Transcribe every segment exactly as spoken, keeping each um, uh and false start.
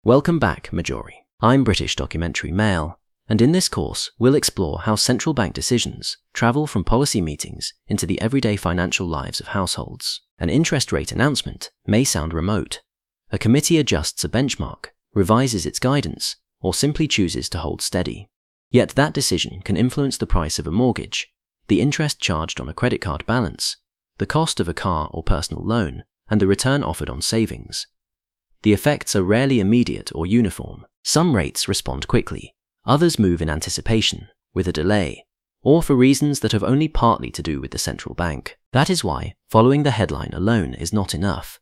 Welcome back, Majori. I'm British Documentary Male, and in this course, we'll explore how central bank decisions travel from policy meetings into the everyday financial lives of households. An interest rate announcement may sound remote. A committee adjusts a benchmark, revises its guidance, or simply chooses to hold steady. Yet that decision can influence the price of a mortgage, the interest charged on a credit card balance, the cost of a car or personal loan, and the return offered on savings. The effects are rarely immediate or uniform. Some rates respond quickly, others move in anticipation, with a delay, or for reasons that have only partly to do with the central bank. That is why following the headline alone is not enough.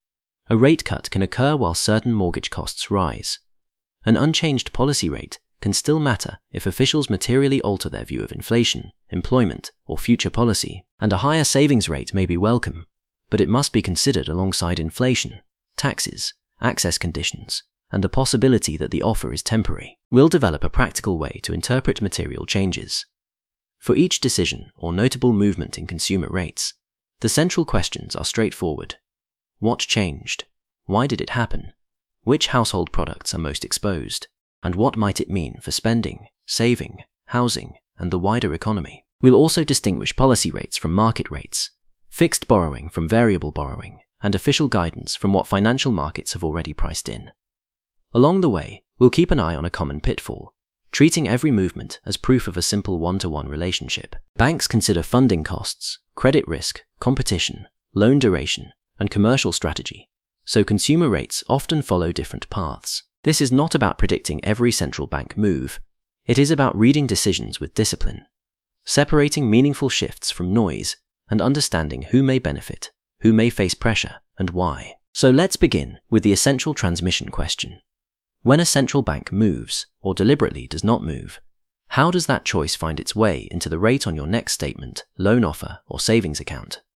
A rate cut can occur while certain mortgage costs rise. An unchanged policy rate can still matter if officials materially alter their view of inflation, employment, or future policy, and a higher savings rate may be welcome, but it must be considered alongside inflation, taxes, access conditions, and the possibility that the offer is temporary. We'll develop a practical way to interpret material changes. For each decision or notable movement in consumer rates, the central questions are straightforward. What changed? Why did it happen? Which household products are most exposed? And what might it mean for spending, saving, housing, and the wider economy? We'll also distinguish policy rates from market rates, fixed borrowing from variable borrowing, and official guidance from what financial markets have already priced in. Along the way, we'll keep an eye on a common pitfall, treating every movement as proof of a simple one-to-one relationship. Banks consider funding costs, credit risk, competition, loan duration, and commercial strategy, so consumer rates often follow different paths. This is not about predicting every central bank move. It is about reading decisions with discipline, separating meaningful shifts from noise, and understanding who may benefit, who may face pressure, and why. So let's begin with the essential transmission question. When a central bank moves, or deliberately does not move, how does that choice find its way into the rate on your next statement, loan offer, or savings account?